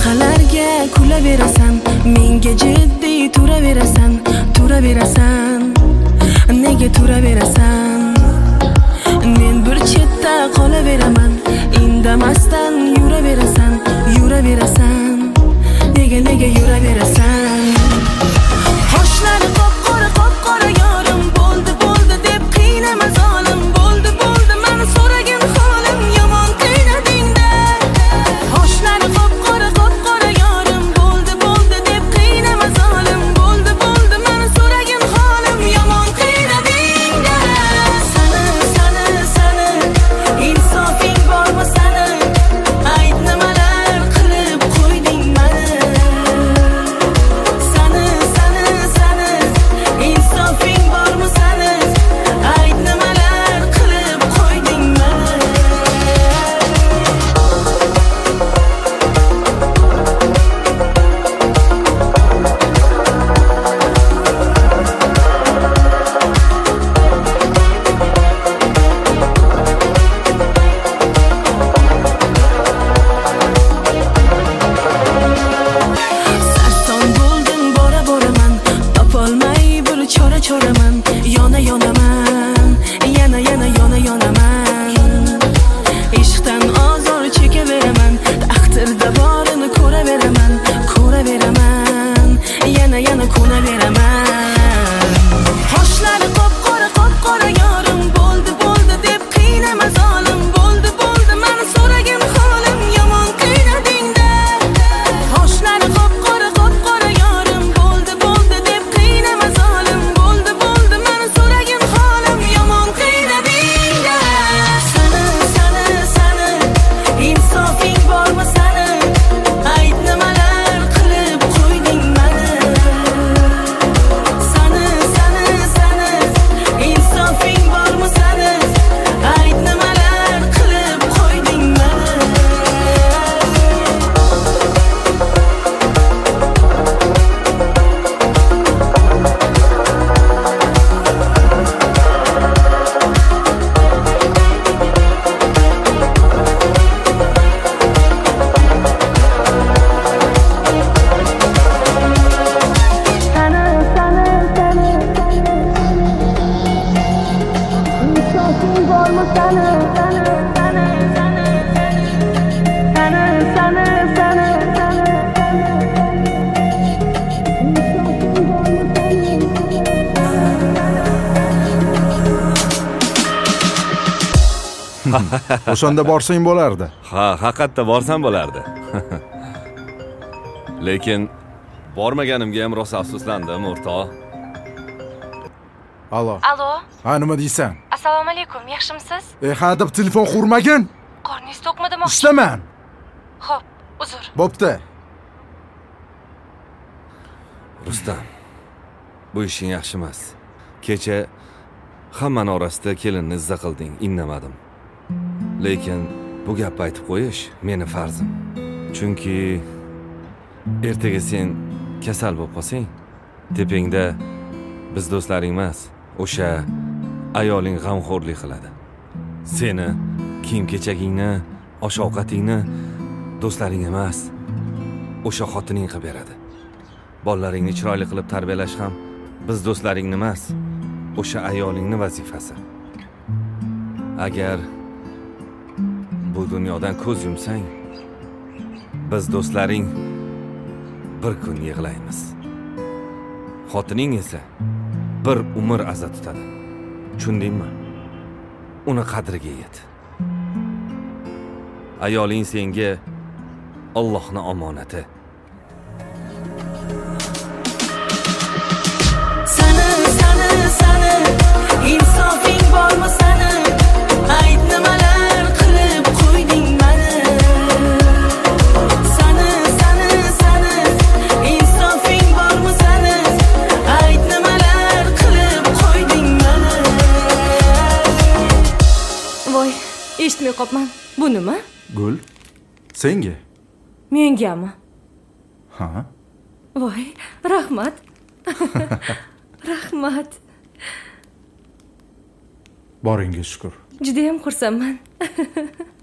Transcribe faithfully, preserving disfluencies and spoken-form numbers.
Shaqalarga kulaverasan, menga jiddiy turaverasan, turaverasan. Nega turaverasan? Men bir chetda qolaveraman, indamasdan yuraverasan, yuraverasan. Nega nega yuraverasan? Qoshlari qop-qora qop-qora yorim, bo'ldi bo'ldi deb qiynama zolim, bo'ldi bo'ldi meni so'ragin holim, yomon qiynading-da. Qoshlari qop-qora qop-qora yorim, bo'ldi bo'ldi deb qiynama zolim, bo'ldi bo'ldi meni so'ragin holim, yomon qiynading-da. Sani sani sani insofing bormi sani? Ayt nimalar qilib qo'yding meni? Sani sani sani insofing bormi sani? Ayt nimalar qilib qo'yding meni? Sarson bo'ldim bora boraman, topolmay bir chora choraman, yona yonaman, yana yana yona yonaman. Ishqdan ozor chekaveraman, taqdirda borini ko'raveraman, ko'raveraman, yana yana ko'naveraman. Qoshlari qop-qora qop-qora yorim, bo'ldi bo'ldi deb qiynama zolim, bo'ldi bo'ldi meni so'ragin holim, yomon qiynading-da. Qoshlari qop-qora qop-qora yorim, bo'ldi bo'ldi deb qiynama zolim, bo'ldi bo'ldi meni so'ragin holim, yomon qiynading-da. Sani sani sani insofing bormi sani? Ayt nimalar qilib qo'yding meni? Sani sani sani insofing bormi sani? Ayt nimalar qilib qo'yding meni? Sani sani sani insofing bormi sani? Sani sani sani sani sani sani insofing bormi sani? O'shanda borsang bo'lardi. Ha, haqiqatda borsam bo'lardi. Lekin bormaganimga ham rosa afsuslandim, o'rtoq. Alo. Alo, Ha, nima deysan? assalomu alaykum, yaxshimisiz? E, ha deb telefon qurmagin. Qorningiz to'qmi demoqchi? Ishlaman. Xo'p, uzr. Bo'pti. Rustam, bu ishing yaxshi emas. Kecha hammani orasida kelinni izza qilding, innamadim. Lekin bu gapni aytib qo'yish meni farzim. Chunki ertaga sen kasal bo'lib qolsang, tepingda biz do'stlaring emas, o'sha ayoling g'amxo'rlik qiladi. Seni kiyim-kechagingni, osh-ovqatingni do'stlaring emas, o'sha xotining qilib beradi. Bolalaringni chiroyli qilib tarbiyalash ham biz do'stlaringni emas, o'sha ayolingni vazifasi. Agar bu dunyodan ko'z yumsang, biz do'stlaring bir kun yig'laymiz. Xotining esa bir umr aza tutadi. Tushundingmi? Uni qadriga yet. Ayoling senga Allohning omonati. Sani sani sani insofing bormi sani? Ayt nimalar qilib qo'yding meni? Sani sani sani insofing bormi sani? Ayt nimalar qilib qo'yding meni? Voy, eshitmay qopman. Bu nima? Gul. Senga? Mengami? Ha? Voy, rahmat. Rahmat. Boringga shukr. Juda ham xursandman.